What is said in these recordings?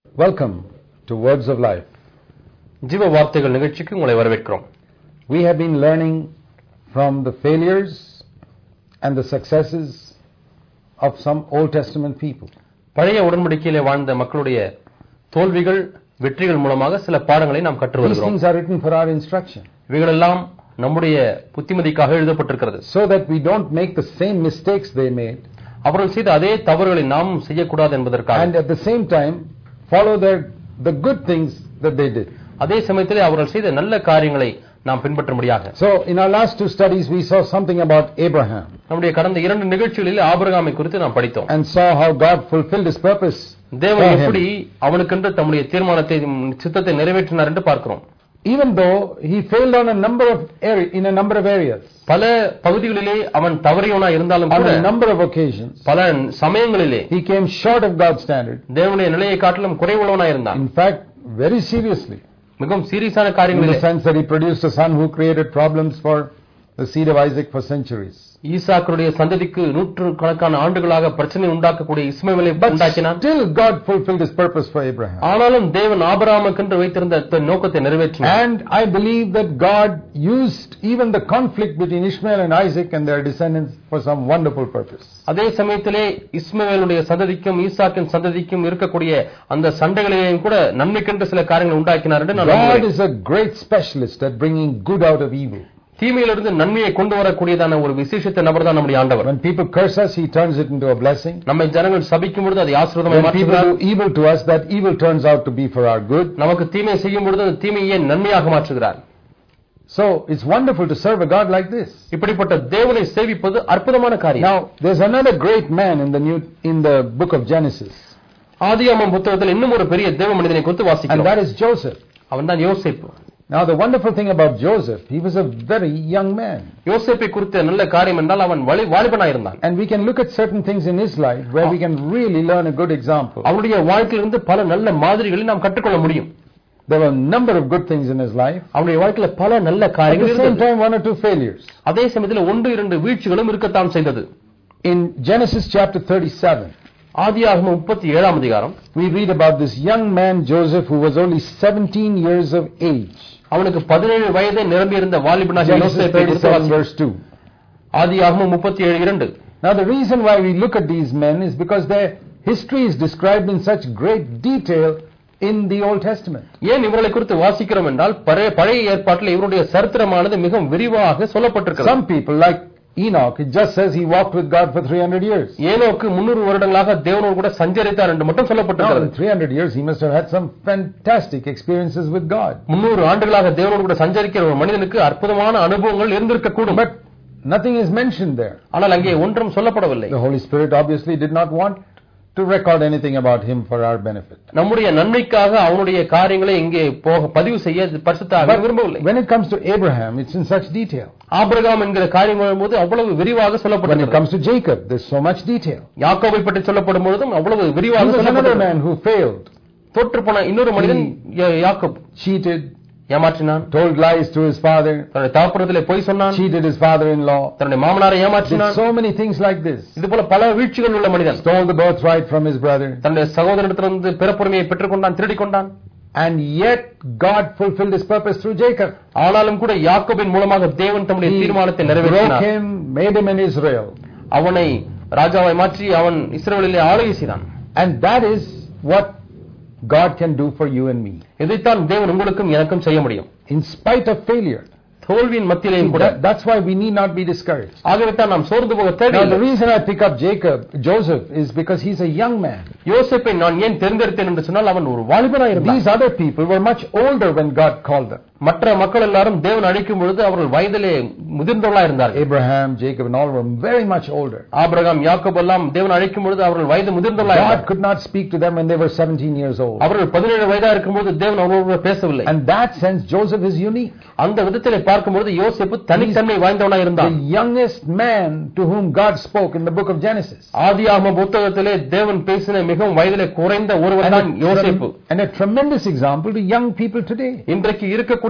Welcome to Words of Life. ஜீவ வார்த்தைகள் நிகழ்ச்சிக்கு உங்களை வரவேற்கிறோம். We have been learning from the failures and the successes of some Old Testament people. பழைய உடன்படிக்கையிலே வாழ்ந்த மக்களுடைய தோல்விகள் வெற்றிகள் மூலமாக சில பாடங்களை நாம் கற்று These வருகிறோம். things are written for our instruction, இவைகளெல்லாம் நம்முடைய புத்திமதிக்காக எழுதப்பட்டிருக்கிறது. so that we don't make the same mistakes they made, அவர்கள் செய்த அதே தவறுகளை நாம் செய்யக்கூடாது என்பதற்காக, and at the same time follow the good things that they did. அதே சமயத்திலே அவர்கள் செய்த நல்ல காரியங்களை நாம் பின்பற்ற முடியாது. So in our last two studies we saw something about Abraham நம்முடைய கடந்த இரண்டு நிகழ்ச்சிகளில் ஆபிரகாமை குறித்து நாம் படித்தோம். and saw how God fulfilled his purpose. தேவன் எப்படி அவனுக்கென்று தம்முடைய தீர்மானத்தை சித்தத்தை நிறைவேற்றினார் என்று பார்க்கிறோம். Even though he failed on a number of areas, பல பகுதிகளிலே அவன் தவறியவனா இருந்தாலும் on கூட a number of occasions, பல சமயங்களிலே he came short of God's standard. தேவனுடைய நிலையை காட்டிலும் குறைவுள்ளவனா இருந்தான். In fact, very seriously, மிகவும் சீரியஸான in the காரியங்களிலே, sense that he produced a son who created problems for the seed of Isaac for centuries. ஈசாக்குடைய சந்ததிக்கு நூற்றுக்கணக்கான ஆண்டுகளாக பிரச்சனை உண்டாக்கக்கூடிய இஸ்மவேலை But உண்டாக்கினான். still God fulfilled his purpose for Abraham. ஆனாலும் தேவன் ஆபிரகாமுக்கென்று வைத்திருந்த நோக்கத்தை நிறைவேற்றினார். And I believe that God used even the conflict between Ishmael and Isaac and their descendants for some wonderful purpose. அதே சமயத்திலே இஸ்மவேலுடைய சந்ததிக்கும் ஈசாக்கின் சந்ததிக்கும் இருக்கக்கூடிய அந்த சண்டைகளையும் கூட நன்மைக்கென்று சில காரியங்களை உண்டாக்கினார் என்று நான் God நம்புகிறேன். is a great specialist at bringing good out of evil. தீமையிலிருந்து நன்மையை கொண்டு வரக்கூடியதான ஒரு விசேஷித்த நபர் தான் நம்முடைய ஆண்டவர். When people curse us, he turns it into a blessing. நம்மை ஜனங்கள் சபிக்கும் பொழுது அதை ஆசீர்வாதமாய் When people மாற்றுகிறார். do evil to us, that evil turns out to be for our good. நமக்கு தீமை செய்யும் பொழுது அந்த தீமையை நன்மையாக மாற்றுகிறார். So it's wonderful to serve a God like this. இப்படிப்பட்ட தேவனை சேவிப்பது அற்புதமான காரியம். Now there's another great man in the book of Genesis, ஆதியாகமம் புத்தகத்தில் இன்னும் ஒரு பெரிய தேவ மனிதனை குறித்து and வாசிக்கிறோம். that is Joseph. அவன்தான் யோசேப்பு. Now the wonderful thing about Joseph, he was a very young man, யோசேப்பை குறித்த நல்ல காரியம் என்றால் அவன் வாலிபனாய் இருந்தான். and we can look at certain things in his life where we can really learn a good example. அவனுடைய வாழ்க்கையிலிருந்து பல நல்ல மாதிரிகளை நாம் கற்றுக்கொள்ள முடியும். There were a number of good things in his life. அவனுடைய வாழ்க்கையில பல நல்ல At காரியங்கள் the same இருந்தது. time, one or two failures. அதே சமயத்தில் ஒன்று இரண்டு வீழ்ச்சிகளும் இருக்கத்தான் செய்தது. In Genesis chapter 37, ஆதியாகமம் 37ஆம் அதிகாரம், we read about this young man Joseph who was only 17 years of age. அவனுக்கு 17 வயதே நிரம்பியிருந்த வாலிபனாகிய Genesis யோசேப்பை குறித்து 37 வாசிக்கிறோம். verse 2. ஆதியாகமம் 37:2. Now the reason why we look at these men is because their history is described in such great detail in the Old Testament. ஏன் இவர்களை குறித்து வாசிக்கிறோம் என்றால் பழைய ஏற்பாட்டில் இவருடைய சரித்திரமானது மிகவும் விரிவாக சொல்லப்பட்டிருக்கிறது. Some people like Enoch, it just says he walked with God for 300 years. ஏனோக்கு 300 வருடங்களாக தேவனோடு கூட சஞ்சரித்தார் என்று மட்டும் Now சொல்லப்பட்டிருக்கிறது. in 300 years he must have had some fantastic experiences with God. 300 ஆண்டுகளாக தேவனோடு கூட சஞ்சரிக்கிற ஒரு மனிதனுக்கு அற்புதமான அனுபவங்கள் இருந்திருக்க கூடும். But nothing is mentioned there. ஆனால் அங்கே ஒன்றும் சொல்லப்படவில்லை. The Holy Spirit obviously did not want to record anything about him for our benefit. நம்முடைய நன்மைக்காக அவனுடைய காரியங்களை இங்கே பதிவு செய்ய பரிசுத்த ஆவியானவர் விரும்பவில்லை. When it comes to Abraham, it's in such detail. Abraham என்கிற காரியம் வரும்போது அவ்வளவு விரிவாக When it சொல்லப்பட்டிருக்கிறது. comes to Jacob, there's so much detail. யாக்கோபை பற்றி சொல்லப்படும் பொழுதும் அவ்வளவு He விரிவாக was another சொல்லப்பட்டிருக்கிறது. man who failed, தோற்றுப்போன இன்னொரு மனிதன் யாக்கோபு cheated, ஏமாற்றினான். told lies to his father, தன்னுடைய தகப்பனிடத்திலே பொய் சொன்னான். cheated his father-in-law, தன்னுடைய மாமனாரை did ஏமாற்றினான். so many things like this. இது போல பல வீழ்ச்சிகள் உள்ள மனிதன். Stole the birthright from his brother. தன்னுடைய சகோதரனிடத்திலிருந்து பிறப்புரிமையை பெற்றுக்கொண்டான், திருடிக் கொண்டான். And yet God fulfilled his purpose through Jacob. ஆனாலும் கூட யாக்கோபின் மூலமாக தேவன் தம்முடைய He தீர்மானத்தை broke நிறைவேற்றினார். him, made him in Israel. அவனை ராஜாவை மாற்றி அவன் இஸ்ரவேலிலே ஆளுகை செய்தான். And that is what God can do for you and me. இதைத்தான் தேவன் உங்களுக்கும் எனக்கும் செய்ய முடியும். In spite of failure. தோல்வியின் மத்தியிலேயும் கூட. That's why we need not be discouraged. ஆகவே தான் நாம் சோர்ந்து போக Now தேவையில்லை. the reason I pick up Joseph is because he's a young man. யோசேப்பை நான் ஏன் தேர்ந்தெடுத்தேன் என்று சொன்னால் அவன் ஒரு வாலிபனாய் இருந்தான். These other people were much older when God called them. மற்ற மக்கள் எல்லாரும் தேவன் அழைக்கும் பொழுது அவர்கள் வயதிலே முதிர்ந்தவர்களாய் இருந்தார்கள். Abraham, Jacob and all were very much older. Abraham யாக்கோபு எல்லாம் தேவன் அழைக்கும் பொழுது அவர்கள் வயது முதிர்ந்தவர்களாய் God இருந்தார்கள். could not speak to them when they were 17 years old. அவர்கள் 17 வயதா இருக்கும்போது தேவன் அவர்களோடு பேசவில்லை. And that sense Joseph is unique. அந்த விதத்திலே பார்க்கும்போது யோசேப்பு தனித்தன்மை வாய்ந்தவனாய் இருந்தான். The youngest man to whom God spoke in the book of Genesis. ஆதியாகம புத்தகத்திலே தேவன் பேசின மிகவும் வயதிலே குறைந்த ஒருவர் தான் யோசேப்பு. And a tremendous example to young people today. இன்றைக்கு இருக்கக்கூடிய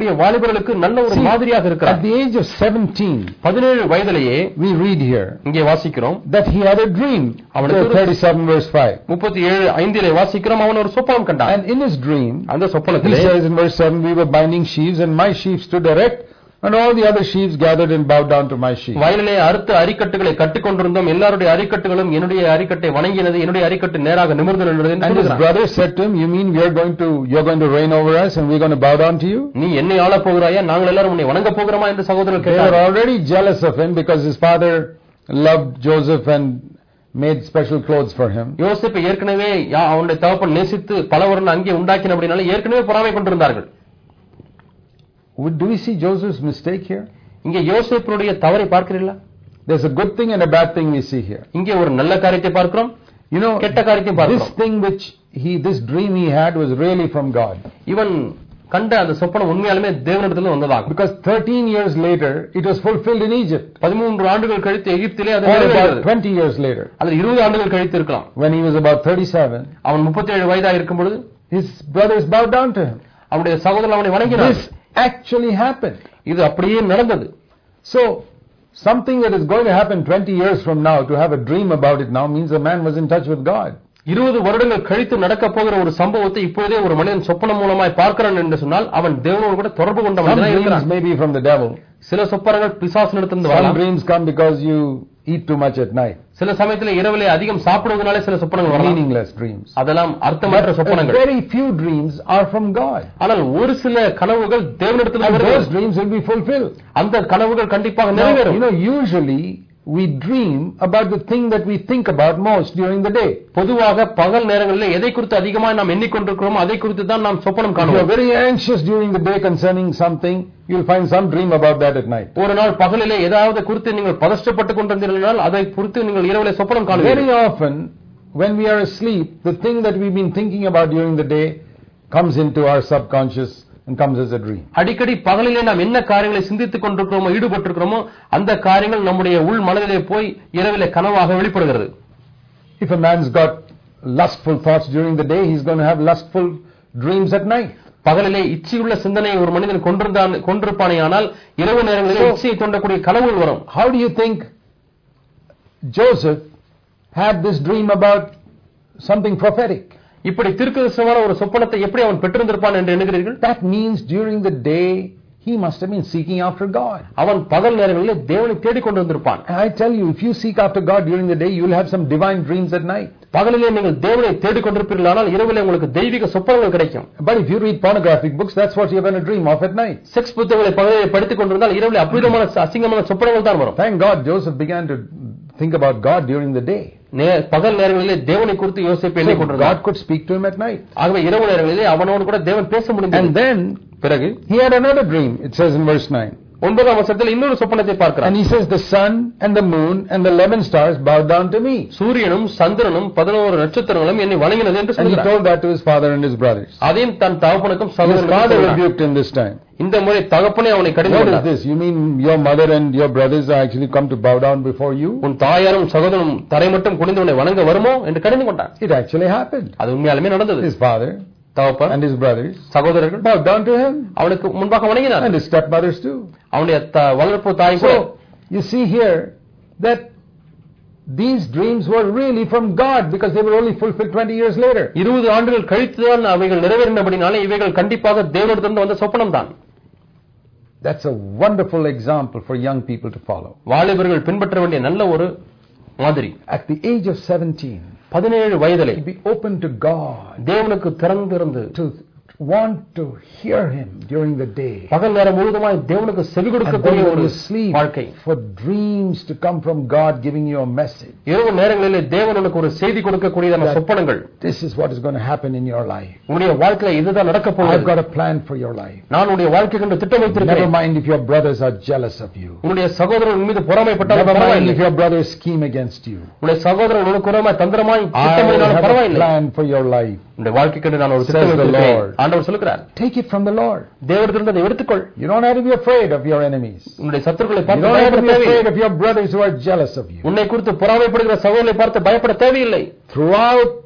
இருக்கக்கூடிய வாலிபர்களுக்கு நல்ல ஒரு மாதிரியாக இருக்கிறார். At the age of 17, 17 வயதிலேயே we read here இங்கே வாசிக்கிறோம் that he had a dream. 37 verse 5. 37:5 வாசிக்கிறோம், அவன் ஒரு சொப்பனம் கண்டான். And in his dream, அந்த he சொப்பனத்திலே says in verse 7, we were binding sheaves and my sheep stood erect and all the other sheaves gathered and bowed down to my sheep. வயலிலே அறுத்த அரிக்கட்டுகளை கட்டிக் கொண்டிருந்தோம், எல்லாருடைய அரிக்கட்டுகளும் என்னுடைய அரிக்கட்டை வணங்கினது, என்னுடைய அரிக்கட்டு நேராக நிமிர்ந்து நின்றது என்று And his சொல்கிறான். brother said to him, you mean you're going to reign over us and we're going to bow down to you? நீ என்னை ஆள போகிறாயா, நாங்கள் எல்லாரும் உன்னை வணங்க போகிறோமா என்று சகோதரர்கள் They were கேட்டார்கள். already jealous of him because his father loved Joseph and made special clothes for him. யோசேப்பை ஏற்கனவே அவனுடைய தகப்பன் நேசித்து பலவரன் அங்கே உண்டாக்கினபடினால ஏற்கனவே பொறாமை கொண்டிருந்தார்கள். Do we see Joseph's mistake here? இங்கே யோசேப்பினுடைய தவறை பார்க்கிறீர்களா? There's a good thing and a bad thing we see here. இங்கே ஒரு நல்ல காரியத்தை பார்க்கிறோம், You know, கெட்ட காரியத்தை this பார்க்கிறோம். thing this dream he had was really from God. இவன் கண்ட அந்த சொப்பனம் உண்மையாலுமே தேவனிடத்திலிருந்து வந்ததாகும். Because 13 years later, it was fulfilled in Egypt. 13 ஆண்டுகள் கழித்து எகிப்திலே அது Or நிறைவேறியது. about 20 years later, அல்லது 20 ஆண்டுகள் கழித்து இருக்கலாம். when he was about 37, அவன் 37 வயதாக இருக்கும் பொழுது his brothers bowed down to him. அவனுடைய சகோதரர் அவனை வணங்கினார். This actually happened. இது அப்படியே நடந்தது. So, something that is going to happen 20 years from now, to have a dream about it now, means the man was in touch with God. 20 வருடங்கள் கழித்து நடக்க போகிற ஒரு சம்பவத்தை இப்பொழுதே ஒரு மனிதன் சொப்பனம் மூலமாய் பார்க்கிறான் என்று சொன்னால் அவன் தேவனோடு கூட தொடர்பு கொண்ட Some மனிதனாக dreams இருக்கிறான். may be from the devil. சில சொப்பனங்கள் பிசாசினிடத்திலிருந்து Some வரலாம். dreams come because you eat too much at night. சில சமயத்தில் இரவிலே அதிகம் சாப்பிடுவதனாலே சில சொப்பனங்கள் வரலாம். Meaningless dreams. அதெல்லாம் அர்த்தமற்ற சொப்பனங்கள். Very few dreams are from God. ஆனால் ஒரு சில கனவுகள் தேவனிடத்திலிருந்து And those வருகிறது. dreams will be fulfilled. அந்த கனவுகள் கண்டிப்பாக Now, நிறைவேறும். usually we dream about the thing that we think about most during the day. பொதுவாக பகல் நேரங்களில் எதை குறித்து அதிகமாக நாம் எண்ணிக்கொண்டிருக்கிறோமோ அதை குறித்து தான் நாம் சொப்பனம் If you are காணுவோம். very anxious during the day concerning something, you will find some dream about that at night. ஒரு நாள் பகலிலே ஏதாவது குறித்து நீங்கள் பதஷ்டப்பட்டுக் கொண்டிருந்தீர்கள், அதை குறித்து நீங்கள் இரவிலே சொப்பனம் Very காணுவீர்கள். often, when we are asleep, the thing that we've been thinking about during the day comes into our subconscious and comes as a dream. அடிக்கடி பகலிலே நாம் என்ன காரியங்களை சிந்தித்துக் கொண்டிருக்கிறோமோ ஈடுபட்டிருக்கிறோமோ அந்த காரியங்கள் நம்முடைய உள் மனதிலே போய் இரவிலே கனவாக வெளிப்படுகிறது. If a man's got lustful thoughts during the day, he's going to have lustful dreams at night. பகலிலே இச்சையுள்ள சிந்தனையை ஒரு மனிதன் கொண்டிருப்பானேயானால் இரவு நேரங்களிலே இச்சையை தூண்டக்கூடிய கனவுகள் வரும். How do you think Joseph had this dream about something prophetic? இப்படி தீர்க்கதரிசனமான ஒரு சொப்பனத்தை எப்படி அவன் பெற்றிருந்திருப்பான் என்று எண்ணுகிறீர்கள்? That means during the day he must have been seeking after God. அவன் பகல் நேரங்களிலே தேவனை தேடிக் கொண்டிருந்திருப்பான். I tell you, if you seek after God during the day, you will have some divine dreams at night. பகலிலே நீங்கள் தேவனை தேடிக் கொண்டிருப்பீர்களானால் இரவிலே உங்களுக்கு தெய்வீக சொப்பனங்கள் கிடைக்கும். But if you read pornographic books, that's what you're going to dream of at night. Sex புத்தகங்களை பகலிலே படித்துக் கொண்டிருந்தால் இரவிலே அபூர்வமான அசிங்கமான சொப்பனங்கள் தான் வரும். Thank God Joseph began to think about God during the day. பகல் நேரங்களிலே தேவனை குறித்து யோசிப்பு எண்ணிக் So கொண்டிருந்தார். God could speak to him at night. ஆகவே இரவு நேரங்களிலே அவனோடு கூட தேவன் பேச முடிந்தது. And then பிறகு he had another dream, it says in verse 9. 9ஆம் வசனத்தில் இன்னொரு சொப்பனத்தை பார்க்கிறார். And he says, the sun and the moon and the 11 stars bowed down to me. சூரியனும் சந்திரனும் 11 நட்சத்திரங்களும் என்னை வணங்கினது என்று And he சொல்கிறார். told that to his father and his brothers. அதையும் தன் தகப்பனுக்கும் His சகோதரனுக்கும் father சொல்கிறார். rebuked him this time. இந்த முறை தகப்பனே அவனை கடிந்து What is கொண்டார். this? You mean your mother and your brothers are actually come to bow down before you? உன் தாயாரும் சகோதரனும் தரை மட்டும் குனிந்து உன்னை வணங்க வருமோ என்று கடிந்து கொண்டார். It actually happened. அது உண்மையாலுமே நடந்தது. His father தகப்பன் and his brothers சகோதரர்கள் bowed down to him. அவனுக்கு முன்பாக வணங்கினார். And his stepmothers too. அவனுடைய வளர்ப்பு தாய் கூட. So, you see here that these dreams were really from God because they were only fulfilled 20 years later. 20 ஆண்டுகள் கழித்துதான் அவைகள் நிறைவேறினபடினாலே இவைகள் கண்டிப்பாக தேவனிடத்திலிருந்து வந்த சொப்பனம் தான். That's a wonderful example for young people to follow. வாலிபர்கள் பின்பற்ற வேண்டிய நல்ல ஒரு மாதிரி. At the age of 17, 17 வயதிலே be open to God, தேவனுக்கு திறந்திருந்து to want to hear him during the day. பகல் நேரம் முழுவதுமாய் தேவனுக்கு செவி And கொடுக்கக்கூடிய then ஒரு when you sleep, வாழ்க்கை. for dreams to come from God giving you a message. இரவு நேரங்களிலே தேவனுக்கு ஒரு செய்தி கொடுக்கக்கூடியதான சொப்பனங்கள். This is what is going to happen in your life. உன்னுடைய வாழ்க்கையில இதுதான் நடக்க I've போகிறது. got a plan for your life. நான் உன்னுடைய வாழ்க்கைக்கு என்று திட்டம் Never வைத்திருக்கிறேன். mind if your brothers are jealous of you. உன்னுடைய சகோதரன் உன் மீது பொறாமைப்பட்டாலும் Never mind பரவாயில்லை. if your brothers scheme against you. உன்னுடைய சகோதரன் உனக்கு உரமாய் தந்திரமாய் I திட்டமிட்டாலும் have a பரவாயில்லை. plan for your life. உன்னுடைய வாழ்க்கைக்கு என்று நான் ஒரு Says திட்டம் the வைத்திருக்கிறேன். Lord. ஆண்டவர் சொல்கிறார். Take it from the Lord. தேவனிடத்திலிருந்து அதை எடுத்துக்கொள். You don't have to be afraid of your enemies. உன்னுடைய சத்துருக்களை You பார்த்து don't have to பயப்பட be தேவையில்லை. afraid of your brothers who are jealous of you. உன்னை குறித்து பொறாமைப்படுகிற சகோதரனை பார்த்து பயப்பட தேவையில்லை. Throughout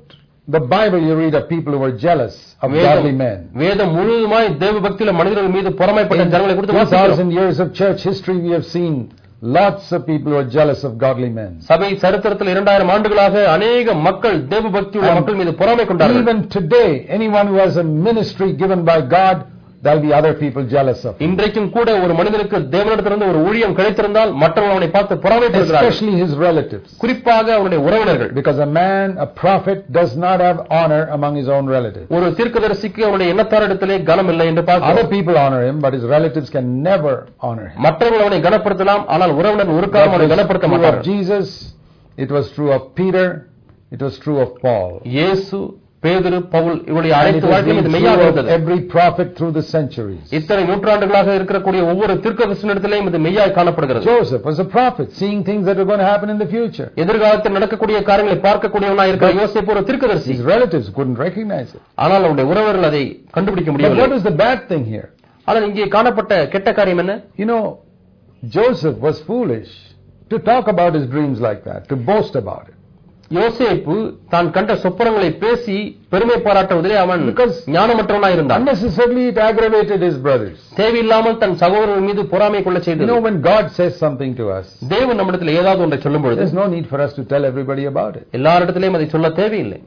the Bible you read of people who were jealous of godly men. வேதம் முழுவதுமாய் தேவ பக்தியுள்ள மனிதர்கள் மீது பொறாமைப்பட்ட ஜனங்களை குறித்து வாசிக்கிறோம். 2000 years of church history we have seen lots of people who are jealous of godly men. சபை சரித்திரத்தில் 2000 ஆண்டுகளாக अनेक மக்கள் தேவ பக்தியுள்ள மக்கள் மீது பொறாமை கொண்டார்கள். Even today anyone who has a ministry given by God, there'll be other people jealous of him. இன்றைக்கும் கூட ஒரு மனிதனுக்கு தேவனிடத்திலிருந்து ஒரு ஊழியம் கிடைத்திருந்தால் மற்றவர்கள் அவனை பார்த்து பொறாமைப்படுகிறார்கள். Especially his relatives. குறிப்பாக அவனுடைய உறவினர்கள். Because a prophet does not have honor among his own relatives. ஒரு தீர்க்கதரிசிக்கு அவனுடைய எண்ணத்தாரிடத்திலே கனம் இல்லை என்று பார்க்கிறோம். Other people honor him, but his relatives can never honor him. மற்றவர்கள் அவனை கனப்படுத்தலாம், ஆனால் உறவினர் ஒரு காலம் அவனை கனப்படுத்த மாட்டார்கள். Jesus, it was true of Peter, it was true of Paul. இயேசு, பேதுரு, பவுல் இவருடைய அனைத்து வாழ்க்கையிலும் இது மெய்யாக இருந்தது. Every prophet through the centuries. இத்தனை நூற்றாண்டுகளாக இருக்கக்கூடிய ஒவ்வொரு தீர்க்கதரிசனத்திலேயும் இது மெய்யாக காணப்படுகிறது. Joseph was a prophet, seeing things that are going to happen in the future. எதிர்காலத்தில் நடக்கக்கூடிய காரியங்களை பார்க்கக்கூடியவனாய் இருக்கிற யோசேப்பு ஒரு தீர்க்கதரிசி. His relatives couldn't recognize it. ஆனால் அவருடைய உறவினர்கள் அதை கண்டுபிடிக்க முடியவில்லை. But what is the bad thing here? ஆனால் இங்கே காணப்பட்ட கெட்ட காரியம் என்ன? You know, Joseph was foolish to talk about his dreams like that, to boast about it. யோசேப்பு தான் கண்ட சொப்பனங்களை பேசி பெருமை பாராட்டுவதிலே அவன் ஞானமற்றவனாய் இருந்தான். Unnecessarily it aggravated his brothers. தேவையில்லாமல் தன் சகோதரர்கள் மீது பொறாமை கொள்ள செய்தது. You know, when God says something to us, தேவன் நம்மிடத்தில் ஏதாவது ஒன்றை சொல்லும் பொழுது there's no need for us to tell everybody about it. எல்லாரிடத்திலேயும் அதை சொல்ல தேவையில்லை.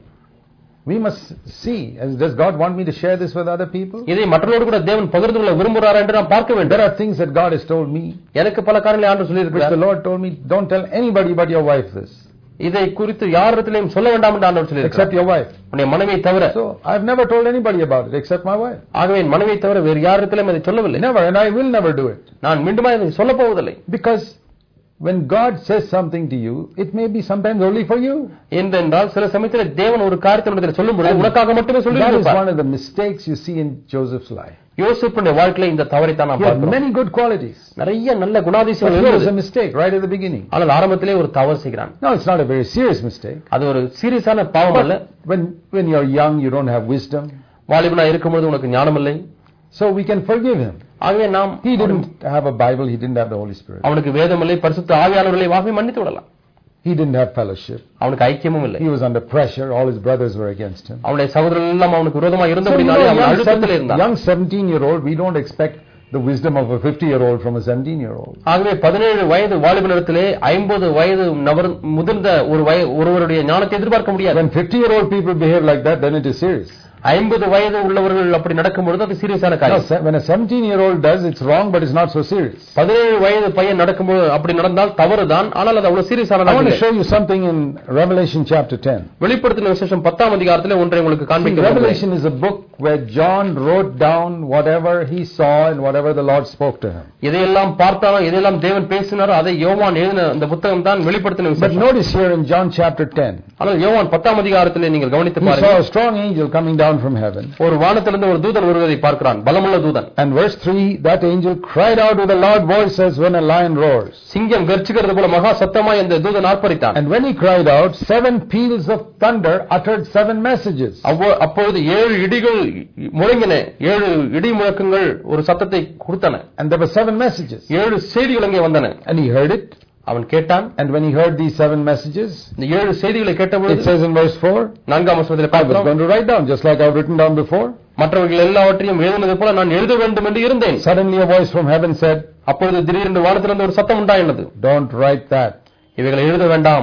We must see, does God want me to share this with other people? இதை மற்றவர்களோடு கூட தேவன் பகிர்ந்து கொள்ள விரும்புகிறாரா என்று நாம் பார்க்க வேண்டும். There are things that God has told me. எனக்கு பல காரியங்களை ஆண்டவர் சொல்லியிருக்கிறார். The Lord told me, don't tell anybody but your wife this. இதை குறித்து யாரிடத்திலும் சொல்ல வேண்டாம் என்று ஆண்டவர் சொல்லியிருக்கிறார். Except your wife. உன்னுடைய மனைவியை தவிர. So I've never told anybody about it except my wife. ஆகவே என் மனைவியை தவிர வேறு யாரிடத்திலும் அதை சொல்லவில்லை. Never, and I will never do it. நான் மீண்டுமா இதை சொல்ல போவதில்லை. Because when God says something to you, it may be sometimes only for you. என்றால் சில சமயத்தில் தேவன் ஒரு காரியத்தை உனக்கு சொல்லும்போது உனக்காக மட்டுமே சொல்லியிருப்பார். That is one of the mistakes you see in Joseph's life. யோசேப்புடைய வாழ்க்கையில இந்த தவறை தான் நாம் பார்க்கிறோம். Many good qualities. நிறைய நல்ல குணாதிசயங்கள் இருந்தது. It was இருந்தது. a mistake right at the beginning. ஆனால் ஆரம்பத்திலே ஒரு தவறு செய்கிறான். No, it's not a very serious mistake. அது ஒரு சீரியஸான பாவம் அல்ல. When you're young, you don't have wisdom. வாலிபனா இருக்கும்போது உனக்கு ஞானம் இல்லை. So we can forgive him. ஆகவே நாம் He didn't have a Bible, he didn't have the Holy Spirit. அவனுக்கு வேதம் இல்லை, பரிசுத்த ஆவியானவரை வாகை மன்னித்து விடலாம். He didn't have fellowship. அவனுக்கு ஐக்கியமும் இல்லை. He was under pressure, all his brothers were against him. அவனுடைய சகோதரர்கள் எல்லாம் அவனுக்கு விரோதமாக இருந்தபடியாலே அவன் அழுத்தத்தில் இருந்தான். Young 17-year-old, we don't expect the wisdom of a 50-year-old from a 17-year-old. ஆகவே 17 வயது வாலிபனிடத்திலே 50 வயது முதிர்ந்த ஒருவருடைய ஞானத்தை எதிர்பார்க்க முடியாது. When 50-year-old people behave like that, then it is serious. 50 வயது உள்ளவர்கள் அப்படி நடக்கும்போது அது சீரியஸான காரியம். When a 17-year-old does, it's wrong, but it's not so serious. 17 வயது பையன் நடக்கும்போது அப்படி நடந்தால் தவறுதான், ஆனால் அது அவ்வளவு சீரியஸானது. I want to show you something in Revelation chapter 10. வெளிப்படுத்தின விசேஷம் 10ஆம் அதிகாரத்திலே ஒன்றை உங்களுக்கு காண்பிக்கிறேன். Revelation is a book where John wrote down whatever he saw and whatever the Lord spoke to him. எதையெல்லாம் பார்த்தாரோ எதையெல்லாம் தேவன் பேசினாரோ அதை யோவான் எழுதின அந்த புத்தகம் தான் வெளிப்படுத்தின விசேஷம். But notice here in John chapter 10. ஆனால் யோவான் 10ஆம் அதிகாரத்திலே நீங்கள் கவனித்து பாருங்கள். He saw a strong angel coming down from heaven. ஒரு வானத்திலிருந்து ஒரு தூதன் வருவதை பார்க்கிறான், பலமுள்ள தூதன். And verse 3, that angel cried out with a loud voice as when a lion roars. சிங்கம் கர்ச்சிக்கிறது போல மகா சத்தமாய் அந்த தூதன் ஆர்ப்பரித்தான். And when he cried out, 7 peals of thunder uttered 7 messages. அப்பொழுது 7 இடிகள் முழங்கின, 7 இடி முழக்கங்கள் ஒரு சத்தத்தை கொடுத்தன. And there were 7 messages. 7 செய்திகள் அங்கே வந்தன. And he heard it. அவன் கேட்டான். And when he heard these 7 messages, இந்த 7 செய்திகளை கேட்டபொழுது, it says in verse 4, 4ஆம் வசனத்திலே I was going to write down just like I've written down before. மற்றவர்கள் எல்லாவற்றையும் எழுதினது போல நான் எழுத வேண்டும் என்று இருந்தேன். Suddenly a voice from heaven said, அப்பொழுது திடீரென்று வானத்திலிருந்து ஒரு சத்தம் உண்டாயினது. Don't write that. இவைகளை எழுத வேண்டாம்.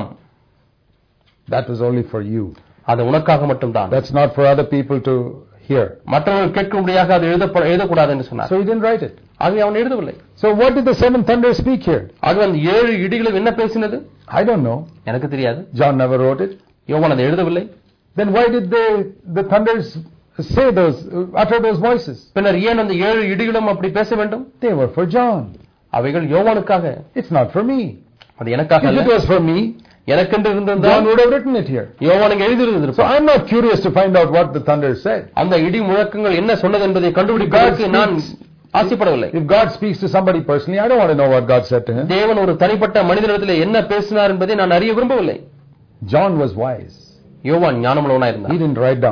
That was only for you. அது உனக்காக மட்டும்தான். That's not for other people to hear. மற்றவர்கள் கேட்கும்படியாக அது எழுதக்கூடாது என்று சொன்னார். So he didn't write it. ஆகவே அவன் எழுதவில்லை. So what did the 7 thunders speak here? ஆகவே அந்த 7 இடிகளும் என்ன பேசினது? I don't know. எனக்கு தெரியாது. John never wrote it. யோவான் அதை எழுதவில்லை. Then why did the thunders say utter those voices? பின்னர் ஏன் அந்த 7 இடிகளும் அப்படி பேச வேண்டும்? They were for John. அவைகள் யோவானுக்காக. It's not for me. அது எனக்காக அல்ல. If it was for me, எனக்கென்று இருந்திருந்தால் John would have written it here. யோவான் இங்கே எழுதியிருந்திருப்பார். So I'm not curious to find out what the thunders said. அந்த இடி முழக்கங்கள் என்ன சொன்னது என்பதை கண்டுபிடிப்பதற்கு நான் ஆசைப்படவில்லை. If God speaks to somebody personally, I don't want to know what God said to him. தேவன் ஒரு தனிப்பட்ட மனிதனிடத்தில் என்ன பேசினார் என்பதை நான் அறிய விரும்பவில்லை. John was wise. யோவான் ஞானமுள்ளவனாய் இருந்தான். He didn't write down.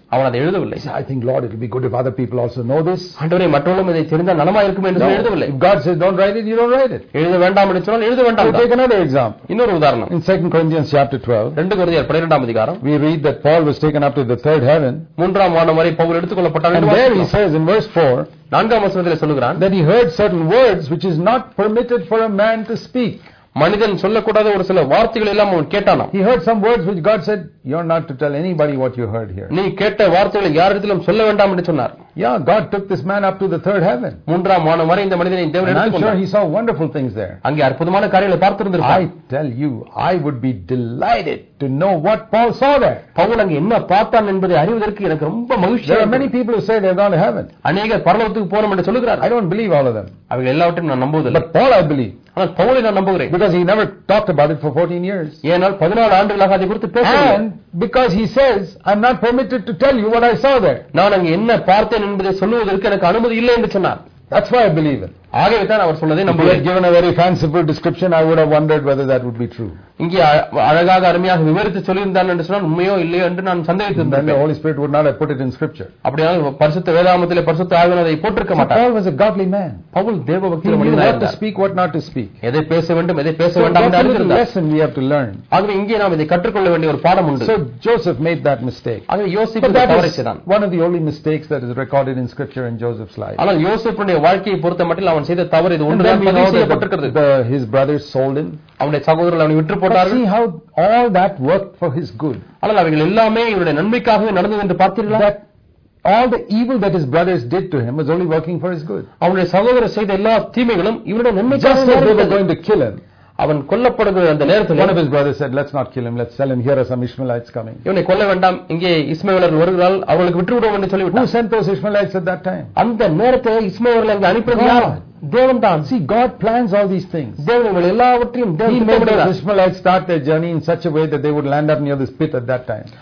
அவன் அதை எழுதவில்லை. I think, Lord, it will be good if other people also know this. ஆண்டவரே, மற்றவர்களும் இதை தெரிந்தால் நலமா இருக்கும் என்று எழுதவில்லை. If God says don't write it, you don't write it. எழுத வேண்டாம் என்று சொன்னால் எழுத வேண்டாம். Take another example. இன்னொரு உதாரணம். In 2 Corinthians chapter 12, 2 கொரிந்தியர் 12ஆம் அதிகாரம், we read that Paul was taken up to the third heaven. மூன்றாம் வானம் வரை பவுல் எடுத்துக்கொள்ளப்பட்டார் And என்று there he வாசிக்கிறோம். says in verse 4, 4ஆம் வசனத்திலே சொல்லுகிறான், that he heard certain words which is not permitted for a man to speak. மனிதன் சொல்லக்கூடாத ஒரு சில வார்த்தைகள் எல்லாம் அவன் கேட்டானாம். He heard some words which God said, you're not to tell anybody what you heard here. நீ கேட்ட வார்த்தைகளை யாரிடத்திலும் சொல்ல வேண்டாம் என்று சொன்னார். Yeah, God took this man up to the third heaven. மூன்றாம் வானம் வரை இந்த மனிதனை தேவன் And I'm எடுத்துக்கொண்டார். sure he saw wonderful things there. அங்கே அற்புதமான காரியங்களை பார்த்திருந்திருப்பார். I tell you, I would be delighted to know what Paul saw there. Pavul அங்கே என்ன பார்த்தான் என்பதை அறிவதற்கு எனக்கு ரொம்ப மகிழ்ச்சியா There are இருக்கிறது. many people who say they've gone to heaven. அநேகர் பரலோகத்துக்கு போறோம் என்று சொல்லுகிறார். I don't believe all of them. அவைகள் எல்லாவற்றையும் நான் நம்புவதில்லை. But Paul I believe. ஆனால் பவுலை நான் நம்புகிறேன். Because he never talked about it for 14 years. ஏனால் 14 ஆண்டுகளாக அதை குறித்து பேசவில்லை. And because he says, I'm not permitted to tell you what I saw there. நான் அங்கே என்ன பார்த்தேன் என்பதை சொல்லுவதற்கு எனக்கு அனுமதி இல்லை என்று சொன்னார். That's why I believe it. ஆகவே தான் அவர் சொன்னதை If he had நம்புகிறேன். given a very fanciful description, I would have wondered whether that would be true. இங்கே அழகாக அருமையாக விவரித்து சொல்லியிருந்தான் என்று சொன்னால் உண்மையோ இல்லையோ என்று நான் Then the சந்தேகித்திருந்தேன். Holy Spirit would not have put it in scripture. அப்படியானால் பரிசுத்த வேதாகமத்திலே பரிசுத்த ஆவியானவர் அதை போட்டிருக்க So மாட்டார். Paul was a godly man. Pavul He தேவபக்தியுள்ள knew மனிதனாக what to இருந்தார். speak, what not to speak. எதை பேச வேண்டும் எதை பேச So வேண்டாம் என்று that's a little அறிந்திருந்தார். lesson we have to learn. ஆகவே இங்கே நாம் இதை கற்றுக்கொள்ள வேண்டிய ஒரு பாடம் உண்டு. So Joseph made that mistake. ஆகவே But யோசிப்பு that தவறை is செய்தான். one of the only mistakes that is recorded in scripture in Joseph's life. ஆனால் யோசேப்புடைய வாழ்க்கையை பொறுத்த மட்டும் அவன் செய்த தவறு இது And ஒன்றுதான் then we பதிவு know செய்யப்பட்டிருக்கிறது. that his brothers sold him. அவனுடைய சகோதரர்கள் அவனை விற்று But போட்டார்கள். see how all that worked for his good. ஆனால் அவைகள் எல்லாமே இவருடைய நன்மைக்காகவே நடந்தது என்று பார்த்தீர்களா? That all the evil that his brothers did to him was only working for his good. அவனுடைய சகோதரர் செய்த எல்லா தீமைகளும் இவருடைய Just நன்மைக்காக as they were நடந்தது. going to kill him, அவன் கொல்லப்படுகிற அந்த நேரத்தில் one of his brothers said, let's not kill him, let's sell him, here are some Ishmaelites coming. இவனை கொல்ல வேண்டாம், இங்கே இஸ்மவேலர்கள் வருகிறார்கள், அவர்களுக்கு விட்டு விடுவோம் என்று Who சொல்லிவிட்டான். sent those Ishmaelites at that time? அந்த நேரத்தில் இஸ்மவேலர்கள் அங்கே அனுப்பியது யார்? தேவன் தான். See, God plans all these things. தேவன் இவர்கள் எல்லாவற்றையும் He தேவன் made திட்டமிடுகிறார். those Ishmaelites start their journey in such a way that they would land up near this pit at that time.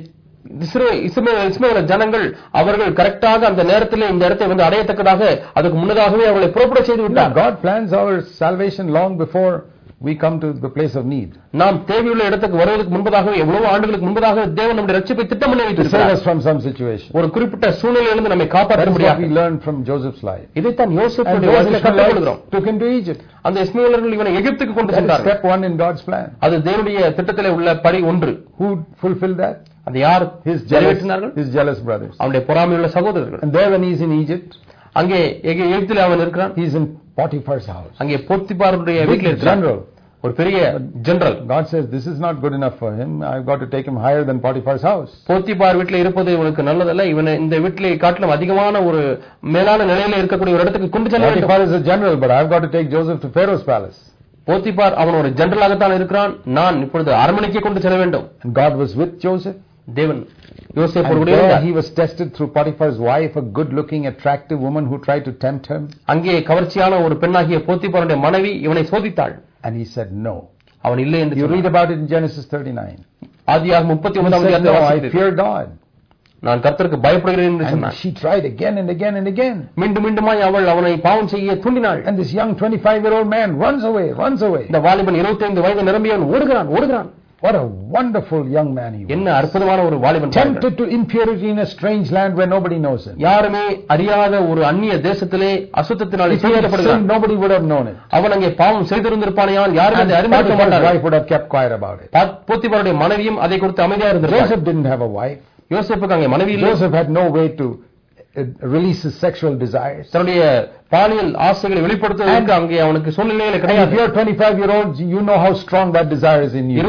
இஸ்மவேல் ஜனங்கள் அவர்கள் கரெக்டாக அந்த நேரத்தில் இந்த இடத்தை வந்து அடையத்தக்கதாக அதுக்கு முன்னதாகவே அவர்களை புறப்பட செய்து விட்டார். God plans our salvation long before we come to the place of need. நாம் தேவையுள்ள இடத்துக்கு வருவதற்கு முன்பதாகவே எவ்வளவு ஆண்டுகளுக்கு முன்பதாக தேவன் நம்முடைய ரட்சிப்பை திட்டம் பண்ணி To save வைத்திருக்கிறார். us from some situation. ஒரு குறிப்பிட்ட சூழ்நிலையிலிருந்து நம்மை That காப்பாற்ற is what முடியாது. we learned from Joseph's life. இதைத்தான் And யோசேப்புடைய those வாழ்க்கையில் கற்றுக்கொள்கிறோம். Ishmaelites took him to Egypt. அந்த இஸ்மவேலர்கள் இவனை எகிப்துக்கு கொண்டு That is சென்றார்கள். step one in God's plan. அது தேவனுடைய திட்டத்திலே உள்ள படி ஒன்று. Who fulfilled that? அது யார் நிறைவேற்றினார்கள்? His jealous brothers. அவனுடைய பொறாமையுள்ள சகோதரர்கள். And there when he's in Egypt, அங்கே எகிப்திலே அவன் இருக்கிறான். he's in Potiphar's house. அங்கே போத்திபாருடைய Big வீட்டில் இருக்கிறான். general. ஒரு பெரிய general. God says this is not good enough for him. I've got to take him higher than Potiphar's house. Potiphar வீட்டில் இருப்பது இவனுக்கு நல்லதல்ல. இவனை இந்த வீட்டிலே காட்டிலும் அதிகமான ஒரு மேலான நிலையில இருக்கக்கூடிய ஒரு இடத்துக்கு கொண்டு செல்ல வேண்டும். Potiphar is a general, but I've got to take Joseph to Pharaoh's palace. Potiphar அவன் ஒரு ஜெனரலாகத்தான் இருக்கிறான். நான் இப்பொழுது அரண்மனைக்கு கொண்டு செல்ல வேண்டும். And God was with Joseph. தேவன் யோசேப்போடு And கூட there இருந்தார். he was tested through Potiphar's wife, a good-looking, attractive woman who tried to tempt him. அங்கே கவர்ச்சியான ஒரு பெண்ணாகிய போத்திபாருடைய மனைவி இவனை சோதித்தாள். And he said no. அவன் இல்லை என்று You read சொன்னான். about it in Genesis 39. ஆதியாகமம் He 39ஆம் said, அதிகாரத்தில் no, I வாசிக்கிறேன். fear God. நான் கர்த்தருக்கு பயப்படுகிறேன் என்று And சொன்னான். she tried again and again and again. மீண்டும் மீண்டுமாய் அவள் அவனை பாவம் செய்ய தூண்டினாள். And this young 25-year-old man runs away. இந்த வாலிபன் 25 வயது நிரம்பியவன் ஓடுகிறான். What a wonderful young man he was. என்ன அற்புதமான ஒரு வாலிபன். Tempted to impurity in a strange land where nobody knows him. யாருமே அறியாத ஒரு அந்நிய தேசத்திலே அசுத்தத்தினாலே If he had சோதிக்கப்படுகிறான். sinned, nobody would have known it. அவன் அங்கே பாவம் செய்திருந்திருப்பானையால் யாரும் அதை And அறிந்திருக்க Potiphar's மாட்டார்கள். wife would have kept quiet about it. போத்திபாருடைய மனைவியும் அதை குறித்து அமைதியாக இருந்திருப்பாள். Joseph didn't have a wife. யோசேப்புக்கு அங்கே மனைவி இல்லை. Joseph had no way to release his sexual desires. தன்னுடைய பாலியல் ஆசைகளை வெளிப்படுத்துவதற்கு அங்கே அவனுக்கு சூழ்நிலையில And if கிடையாது. you're 25-year-old, you know how strong that desire is in you.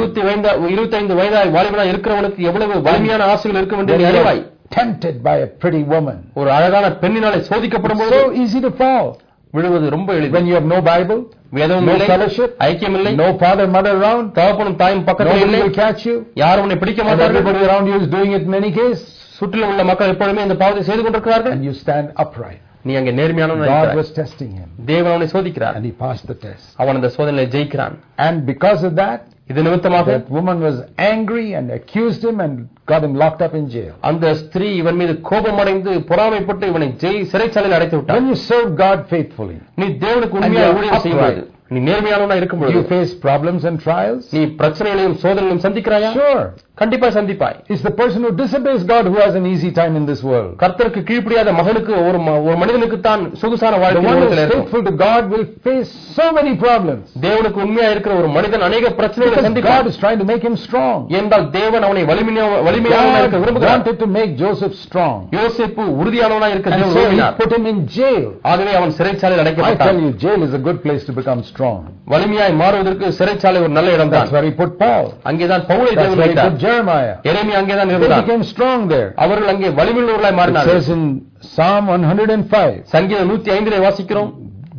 25 வயதாய் வாலிபனாய் இருக்கிறவனுக்கு எவ்வளவு வலிமையான ஆசைகள் இருக்கும் என்று When நீ you're அறிவாய். tempted by a pretty woman. ஒரு அழகான பெண்ணினாலே சோதிக்கப்படும் It's போது so easy to fall. விழுவது ரொம்ப எளிது. When you have no Bible, வேதமும் no இல்லை, fellowship, ஐக்கியம் இல்லை, no father, mother around, தகப்பனும் தாயும் பக்கத்தில் nobody இல்லை, will catch you. யாரும் உன்னை பிடிக்க And மாட்டார்கள். everybody around you is doing it in any case. சுற்றிலும் உள்ள மக்கள் எப்பொழுதுமே இந்த பாவத்தை செய்து கொண்டிருக்கிறார்கள். And you stand upright. நீ அங்கே நேர்மையானவனாய் God இருக்கிறாய். was testing him. தேவன் அவனை சோதிக்கிறார். And he passed the test. அவன் அந்த சோதனையை ஜெயிக்கிறான். And because of that, இது நிமித்தமாக that woman was angry and accused him and got him locked up in jail. அந்த ஸ்திரீ இவன் மீது கோபமடைந்து பொறாமைப்பட்டு இவனை சிறைச்சாலையில் அடைத்து விட்டார். When you serve God faithfully, நீ தேவனுக்கு and உண்மையாக you are ஊழியம் செய்யும்போது, upright, நீ நேர்மையானவனா Do இருக்கும்போது you face problems and trials? நீ பிரச்சனைகளையும் சோதனைகளையும் சந்திக்கிறாயா? Sure. கண்டிப்பா சந்திப்பாய். It's the person who disobeys God who has an easy time in this world. கர்த்தருக்கு கீழ்ப்படியாத மகனுக்கு ஒரு மனிதனுக்கு தான் சொகுசான The வாழ்க்கை one who உலகத்தில் is இருக்கும். faithful to God will face so many problems. தேவனுக்கு உண்மையா இருக்கிற ஒரு மனிதன் அநேக பிரச்சனைகளை Because God சந்திப்பான். is trying to make him strong. என்றால் தேவன் அவனை வலிமையானவனாக இருக்க God விரும்புகிறார். wanted to make Joseph strong. யோசேப்பு உறுதியானவனாக இருக்க And தேவன் so he விரும்பினார். put him in jail. ஆகவே அவன் சிறைச்சாலையில் I tell அடைக்கப்பட்டான். you, jail is a good place to become strong. வலிமையாய் மாறுவதற்கு சிறைச்சாலை ஒரு நல்ல இடம் That's தான். where he put Paul. அங்கேதான் பவுலை That's தேவன் where he வைத்தார். put Jeremiah. எரேமியா அங்கேதான் They இருந்தார். became strong there. அவர்கள் அங்கே வலிமையுள்ளவர்களாய் It மாறினார்கள். says in Psalm 105, சங்கீதம் 105 வாசிக்கிறோம்.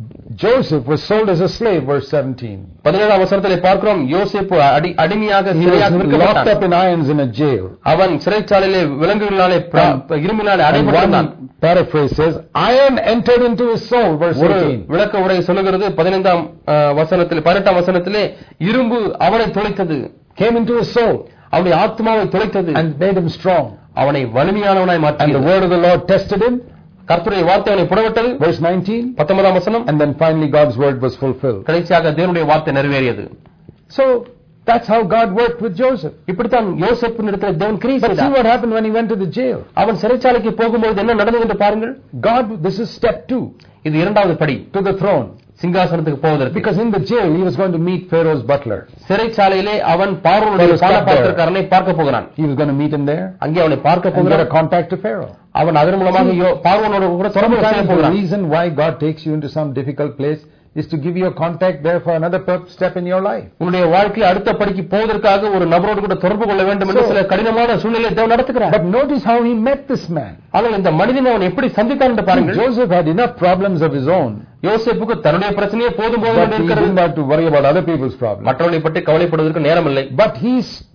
Joseph was sold as a slave, verse 17. 17ஆம் வசனத்திலே பார்க்கிறோம் யோசேப்பு அடிமையாக He சிறையாக was locked விற்கப்பட்டான். up in irons in a jail. அவன் சிறைச்சாலையிலே விலங்குகளினாலே இரும்பினாலே And அடைபட்டிருந்தான். one paraphrase says, iron entered into his soul, verse ஒரு 18. விளக்க உரை சொல்லுகிறது 15ஆம் வசனத்திலே 18ஆம் வசனத்திலே இரும்பு அவனை துளைத்தது, Came into his soul அவனுடைய ஆத்மாவை துளைத்தது, and made him strong. அவனை வலிமையானவனாய் And the மாற்றியது. word of the Lord tested him, கர்த்தருடைய வார்த்தை அவனை புடவிட்டது. verse 19. 19ஆம் வசனம். And then finally God's word was fulfilled. கடைசியாக தேவனுடைய வார்த்தை நிறைவேறியது. So that's how God worked with Joseph. இப்படித்தான் யோசேப்பின் இடத்தில் தேவன் கிரியை But see செய்தார். what happened when he went to the jail. அவன் சிறைச்சாலைக்கு போகும்போது என்ன நடந்தது என்று பாருங்கள். God, this is step 2, இது இரண்டாவது படி, to the throne. சிங்காசனத்துக்கு போவதற்கு. Because in the jail he was going to meet Pharaoh's butler. சிறைச்சாலையிலே அவன் பார்வோனுடைய பானபாத்திரக்காரனை பார்க்க போகிறான். He was going to meet him there அங்கே அவனை பார்க்க and get போகிறான். a contact to Pharaoh. அவன் அதன் மூலமாக பார்வோனோடு கூட தொடர்பு செய்ய Sometimes the போகிறான். reason why God takes you into some difficult place is to give you a contact there for another step in your life. உன்னுடைய வாழ்க்கையில் அடுத்த படிக்கு போவதற்காக ஒரு நபரோடு கூட தொடர்பு கொள்ள வேண்டும் என்று சில கடினமான சூழ்நிலையை தேவன் நடத்துகிறார். But notice how he met this man. ஆனால் இந்த மனிதனை அவன் எப்படி சந்தித்தான் என்று பாருங்கள். Joseph had enough problems of his own, யோசேப்புக்கு தன்னுடைய பிரச்சனையே போதும் போதும் but என்று he இருக்கிறது. didn't have to worry about other people's problems. மற்றவர்களை பற்றி கவலைப்படுவதற்கு நேரம் இல்லை. But he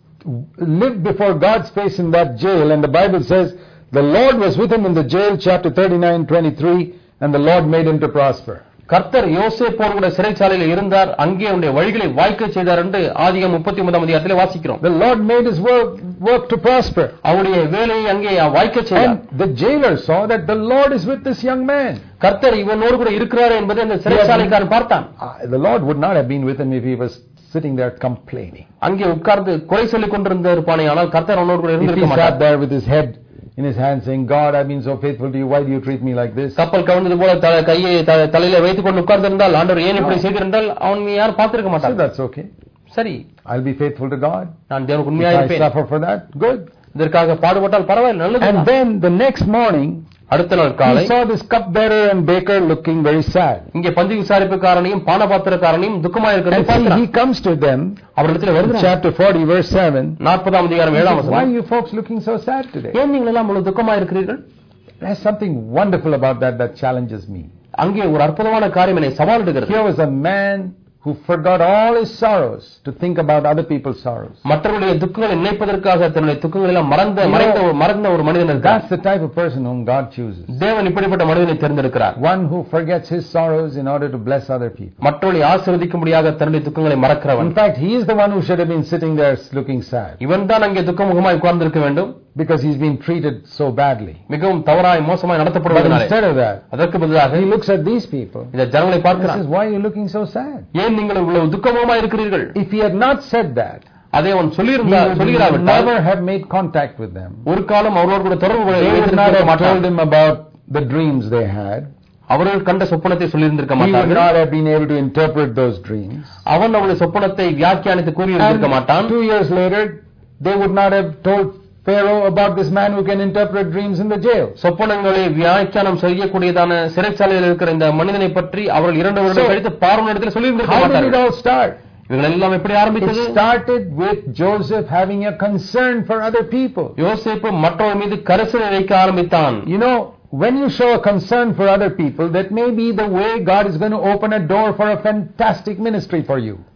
lived before God's face in that jail, and the Bible says the Lord was with him in the jail, chapter 39:23, and the Lord made him to prosper. கர்த்தர் யோசேப்போடு கூட சிறைச்சாலையில் இருந்தார், அங்கே அவனுடைய வழிகளை வாய்க்க செய்தார் என்று ஆதியாகமம் 39ஆம் அதிகாரத்திலே வாசிக்கிறோம். The Lord made his work to prosper. அவருடைய வேலையை அங்கே வாய்க்க செய்தார். And the jailer saw that the Lord is with this young man. கர்த்தர் இவனோடு கூட இருக்கிறார் என்பதை அந்த சிறைச்சாலைக்காரன் பார்த்தான். The Lord would not have been with him if he was sitting there complaining. அங்கே உட்கார்ந்து குறை சொல்லிக் கொண்டிருந்த இருப்பானே, ஆனால் கர்த்தர் அவனோடு கூட If he இருந்திருக்க sat மாட்டார். there with his head in his hand saying, God, I've been so faithful to you, why do you treat me like this? கப்பல் கவிழ்ந்தது போல கையை தலையில வைத்துக் கொண்டு உட்கார்ந்திருந்தால், ஆண்டவர் ஏன் இப்படி செய்திருந்தால் அவன் யாரும் பார்த்திருக்க So மாட்டார். that's okay. சரி, I'll be faithful to God. நான் தேவனுக்கு If உண்மையா I இருப்பேன், suffer for that, good. இதற்காக பாடுபட்டால் பரவாயில்லை, நல்லது. And then the next morning, அடுத்த நாள் காலை he saw this cupbearer and baker looking very sad. இங்கே பந்தி விசாரிப்புக்காரனையும் பானபாத்திரக்காரனையும் துக்கமா And இருக்கிறது see, பார்க்கிறான். he comes to them, அவரிடத்தில் வருகிறான். chapter 40, verse 7. 40ஆம் அதிகாரம் 7ஆம் Why வசனம். are you folks looking so sad today? ஏன் நீங்கள் எல்லாம் இவ்வளவு துக்கமா இருக்கிறீர்கள்? There's something wonderful about that challenges me. அங்கே ஒரு அற்புதமான காரியம் என்னை சவாலிடுகிறது. Here was a man who forgot all his sorrows to think about other people's sorrows. மற்றவருடைய துக்கங்களை நினைப்பதற்காக தன்னுடைய துக்கங்களை எல்லாம் மறந்த ஒரு மனிதன் இருக்கார். That's the type of person whom God chooses. தேவன் இப்படிப்பட்ட மனிதனை தேர்ந்தெடுக்கிறார். One who forgets his sorrows in order to bless other people. மற்றவர்களை ஆசீர்வதிக்கும்படியாக தன்னுடைய துக்கங்களை மறக்கிறவன். In fact, he is the one who should have been sitting there looking sad, இவன் தான் அங்கே துக்கமுகமாய் உட்கார்ந்திருக்க வேண்டும். because he's been treated so badly. மிகவும் தவறாய் மோசமாய் But நடத்தப்படுவதனாலே instead of that, அதற்கு பதிலாக he looks at these people இந்த ஜனங்களை and பார்க்கிறான். says, why are you looking so sad? ஏன் நீங்கள் இவ்வளவு துக்கமுகமாய் இருக்கிறீர்கள்? If he had not said that, அதை அவன் he சொல்லிராவிட்டால் would never have made contact with them. ஒரு காலம் அவரோடு கூட தொடர்பு They would not வைத்திருக்க have மாட்டான். told him about the dreams they had. அவர்கள் கண்ட சொப்பனத்தை சொல்லியிருந்திருக்க He would மாட்டார்கள். not have been able to interpret those dreams. அவன் அவருடைய சொப்பனத்தை வியாக்கியானித்து கூறியிருந்திருக்க மாட்டான். 2 years later, they would not have told Pharaoh about this man who can interpret dreams in the jail. சொப்பனங்களை வியாக்கியானம் செய்யக்கூடியதான சிறைச்சாலையில் இருக்கிற இந்த மனிதனை பற்றி அவர்கள் 2 வருடம் கழித்து பார்வோனிடத்தில் சொல்லியிருந்திருக்க How did it மாட்டார்கள். all start? இவர்கள் எல்லாம் எப்படி ஆரம்பித்தது? It started with Joseph having a concern for other people. யோசேப்பு மற்றவர் மீது கரிசனை வைக்க ஆரம்பித்தான். You know, when you show a concern for other people, that may be the way God is going to open a door for a fantastic ministry for you.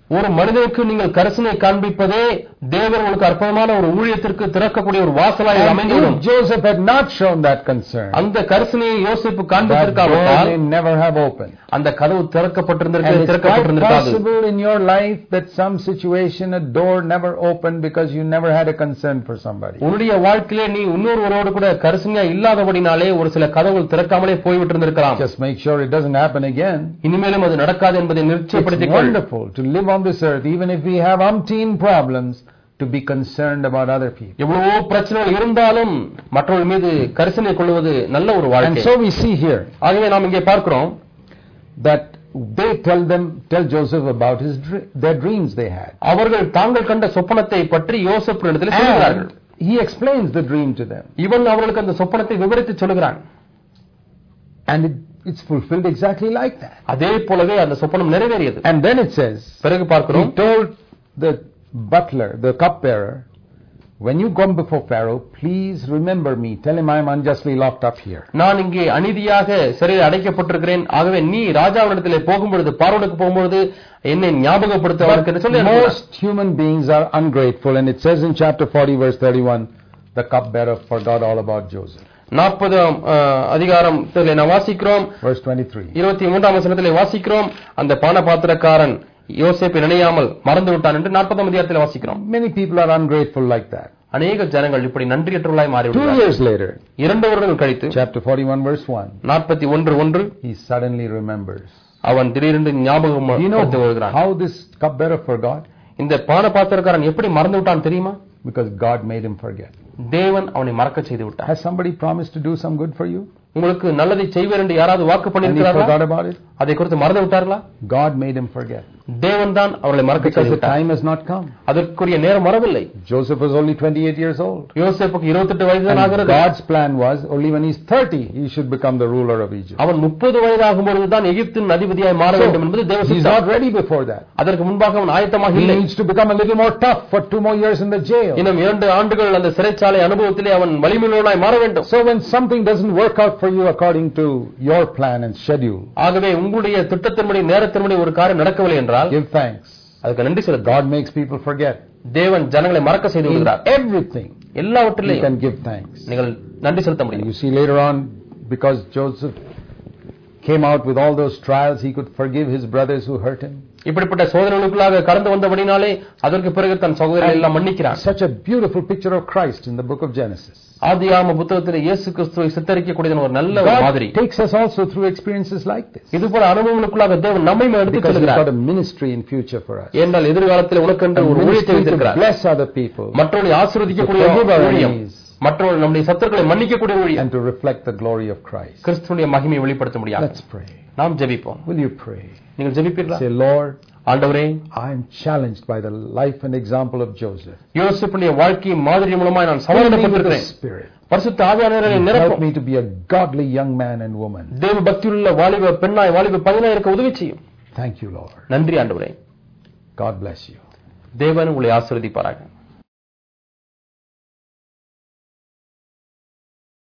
ஒரு மனிதனுக்கு நீங்கள் கரிசனை காண்பிப்பதே தேவன் உங்களுக்கு அற்புதமான ஒரு ஊழியத்திற்கு திறக்கக்கூடிய ஒரு வாசலாய் அமைந்துவிடும். Joseph had not shown that concern, அந்த கரிசனையை யோசேப்பு that காண்பித்திருக்காவிட்டால் door may never have opened. அந்த கதவு And திறக்கப்பட்டிருந்திருக்காது. it's quite possible in your life that some situation, a door never opened because you never had a concern for somebody. உன்னுடைய வாழ்க்கையிலே நீ இன்னொருவரோடு கூட கரிசனையா இல்லாதபடினாலே ஒரு சில கதவுகள் திறக்காமலே போய்விட்டிருந்திருக்கலாம். Just make sure it doesn't happen again. இனிமேலும் அது நடக்காது என்பதை It's நிச்சயப்படுத்திக் கொள். wonderful to live on this earth, even if we have umpteen problems, to be concerned about other people. எவ்வளவோ பிரச்சனைகள் இருந்தாலும் மற்றவர்கள் மீது கரிசனை கொள்வது நல்ல ஒரு And வாழ்க்கை. so we see here ஆகவே நாம் இங்கே பார்க்கிறோம் that they tell Joseph about their dreams they had. அவர்கள் தாங்கள் கண்ட சொப்பனத்தை பற்றி யோசேப்பினிடத்தில் சொல்கிறார்கள். And he explains the dream to them. இவன் அவர்களுக்கு அந்த சொப்பனத்தை விவரித்து சொல்கிறான். And it's fulfilled exactly like that. அதே போலவே அந்த சொப்பனம் நிறைவேறியது. And then it says, பிறகு he பார்க்கிறோம், told the butler, the cupbearer, when you come before Pharaoh, please remember me. Tell him I am unjustly locked up here. நான் இங்கே அநீதியாக சிறையில் அடைக்கப்பட்டிருக்கிறேன். ஆகவே நீ ராஜாவினிடத்திலே போகும்பொழுது, பார்வோனுக்கு போகும்பொழுது என்னை ஞாபகப்படுத்த அவருக்கு என்று சொல்லி அனுப்பினார். Most human beings are ungrateful, and it says in chapter 40 verse 31, the cupbearer forgot all about Joseph. 40ஆம் அதிகாரத்திலே நாம் வாசிக்கிறோம், Verse 23. 23ஆம் வசனத்திலே வாசிக்கிறோம், அந்த பானபாத்திரக்காரன் யோசேப்பை நினையாமல் மறந்து விட்டான் என்று 40ஆம் அதிகாரத்திலே வாசிக்கிறோம். Many people are ungrateful like that. அநேக ஜனங்கள் இப்படி நன்றியற்றவர்களாய் 2 மாறிவிட்டார்கள். years later, 2 வருடங்கள் கழித்து chapter 41 verse 1, 41:1 he suddenly remembers. அவன் திடீரென்று ஞாபகம் Do you know வருகிறான். how this cupbearer forgot? இந்த பானபாத்திரக்காரன் எப்படி மறந்து விட்டான் தெரியுமா? Because God made him forget. தேவன் அவனை மறக்க செய்து விட்டான். Has somebody promised to do some good for you? உங்களுக்கு நல்லதை செய்வேன் என்று யாராவது வாக்கு And he பண்ணியிருக்கிறார்களா? forgot about it? அதை குறித்து மறந்து விட்டார்களா? God made him forget. தேவன் தான் அவர்களை மறக்க Because செய்து the விட்டார். time has not come. அதற்குரிய நேரம் வரவில்லை. Joseph was only 28 years old. யோசேப்புக்கு 28 வயது தான் And ஆகிறது. God's plan was only when he's 30 he should become the ruler of Egypt. அவன் 30 வயதாகும் பொழுது தான் எகிப்தின் அதிபதியாய் மாற வேண்டும் என்பது தேவ He's சித்தம். not ready before that. அதற்கு முன்பாக அவன் ஆயத்தமாக He இல்லை. needs to become a little more tough for 2 more years in the jail. இன்னும் 2 ஆண்டுகள் அந்த சிறைச்சாலை அனுபவத்திலே அவன் வலிமையுள்ளவனாய் மாற வேண்டும். So when something doesn't work out for you according to your plan and schedule, ஆகவே உங்களுடைய திட்டத்தின்படி நேரத்தின்படி ஒரு காரியம் நடக்கவில்லை என்றால் give thanks. அதுக்கு நன்றி செலுத்து. God makes people forget. தேவன் ஜனங்களை மறக்க செய்து In விடுகிறார். everything you எல்லாவற்றிலையும் can give thanks. நீங்கள் நன்றி செலுத்த And முடியும். you see later on, because Joseph came out with all those trials, he could forgive his brothers who hurt him. இப்படிப்பட்ட சோதனைகளுக்குள்ளாக கடந்து வந்தபடினாலே அதற்கு பிறகு தன் சகோதரர்கள் எல்லாம் மன்னிக்கிறார். Such a beautiful picture of Christ in the book of Genesis. ஆதியாகம புத்தகத்தில் இயேசு கிறிஸ்துவை சித்தரிக்கக்கூடிய ஒரு நல்ல ஒரு மாதிரி. God takes us also through experiences like this. இதுபோல அனுபவங்களுக்குள்ளாக தேவன் நம்மை எடுத்துச் Because he's செல்கிறார். got a ministry in future for us. ஏனென்றால் எதிர்காலத்தில் உனக்கென்று ஒரு ஊழியத்தை Ministry to வைத்திருக்கிறார். bless other people மற்றவர்களை ஆசீர்வதிக்கக்கூடிய To forgive our ஊழியம், enemies. மற்றவர்கள் நம்முடைய சத்துருக்களை மன்னிக்கக்கூடிய ஊழியம், and to reflect the glory of Christ. கிறிஸ்துவினுடைய மகிமையை வெளிப்படுத்த முடியாது. Let's pray. நாம் ஜெபிப்போம். Will you pray? நீங்கள் ஜெபிப்பீர்களா? Say, Lord, ஆண்டவரே, I am challenged by the life and example of Joseph. யோசேப்புடைய வாழ்க்கை மாதிரி மூலமாய் நான் Fill me with the சமாதானப்பட்டிருக்கிறேன். Spirit. பரிசுத்த ஆவியானவரை Help நிரப்பும். me to be a godly young man and woman. தேவ பக்தியுள்ள வாலிப பெண்ணாய் வாலிப பையனாய் இருக்க உதவி செய்யும். Thank you, Lord. நன்றி ஆண்டவரே. God bless you. தேவன் உங்களை ஆசீர்வதிப்பாராக.